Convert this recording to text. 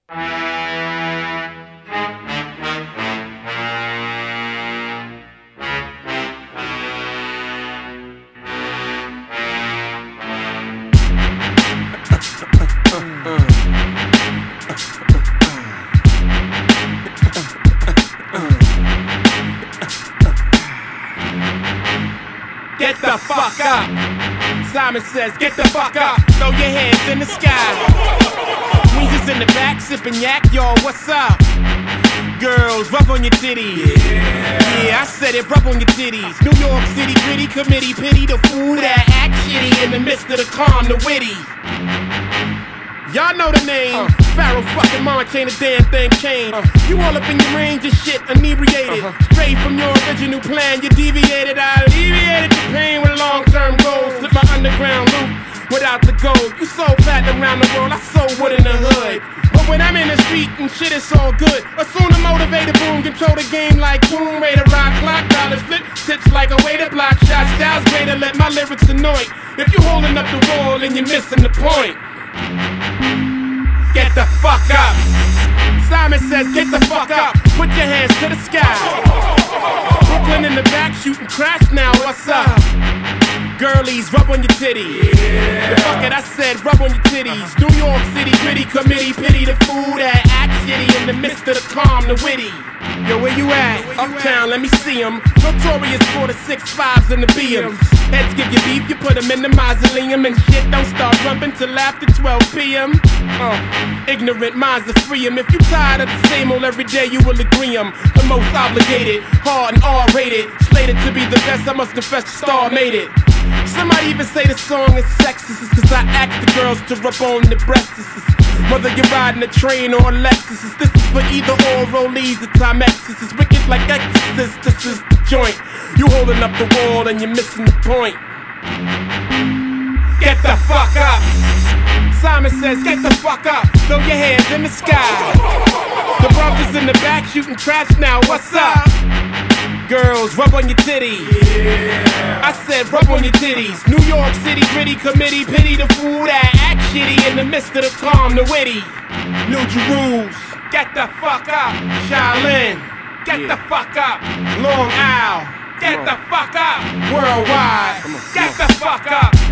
Get the fuck up. Simon says, get the fuck up. Throw your hands in the sky. Weezer's in the back, sipping yak, y'all, what's up? Girls, rub on your titties. Yeah, I said it, rub on your titties. New York City gritty committee, pity the fool that act shitty in the midst of the calm, the witty. Y'all know the name. Pharaoh fucking March, ain't a damn thing changed. You all up in your range of shit, inebriated. Straight from your original plan, you deviated. I alleviated the pain with long-term goals. Slip my underground loop without the gold. You sold platinum around the world, I sold wood in the hood. But when I'm in the street and shit, it's all good. Assume the motivated boom, control the game like Tomb Raider, rock clock, dollars flip, tips like a way to block shots. Styles greater, let my lyrics anoint. If you holding up the wall and you're missing the point, get the fuck up. Simon says, get the fuck up. Put your hands to the sky. Brooklyn in the back, shooting crash now, what's up? Girlies, rub on your titties. The fuck it, I said, rub on your titties. New York City gritty committee, pity the fool that act shitty in the midst of the calm, the witty. Yo, where you at? Uptown, let me see 'em. Notorious for the 6'5s and the BMs. Heads give you beef, you put 'em in the mausoleum. And shit don't start rumping till after 12 p.m. Ignorant minds are free 'em. If you tired of the same old every day, you will agree 'em. The most obligated, hard and R-rated. Slated to be the best, I must confess the star made it. Somebody even say the song is sexist, it's cause I ask the girls to rub on the breasts. Whether you're riding a train or a Lexus, this is for either or rollies or Timex. This is wicked like Exorcist, this is the joint. You holding up the wall and you're missing the point. Get the fuck up. Simon says, get the fuck up. Throw your hands in the sky. The brothers in the back shooting trash now, what's up? Girls, rub on your titties. I said, rub on your titties. New York City gritty committee, pity the fool that act shitty in the midst of the calm, the witty. New Jerusalem, get the fuck up. Shaolin, get the fuck up. Long Isle, get the fuck up. Worldwide, get the fuck up.